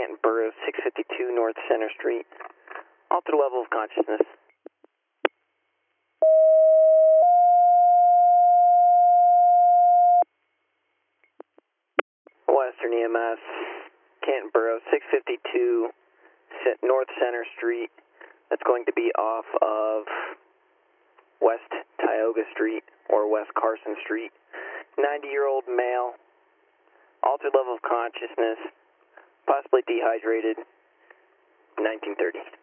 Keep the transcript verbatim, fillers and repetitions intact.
Canton Borough, six fifty-two North Center Street. Altered level of consciousness. Western E M S, Canton Borough, six fifty-two North Center Street. That's going to be off of West Tioga Street or West Carson Street. ninety-year-old male, altered level of consciousness, possibly dehydrated, nineteen thirty.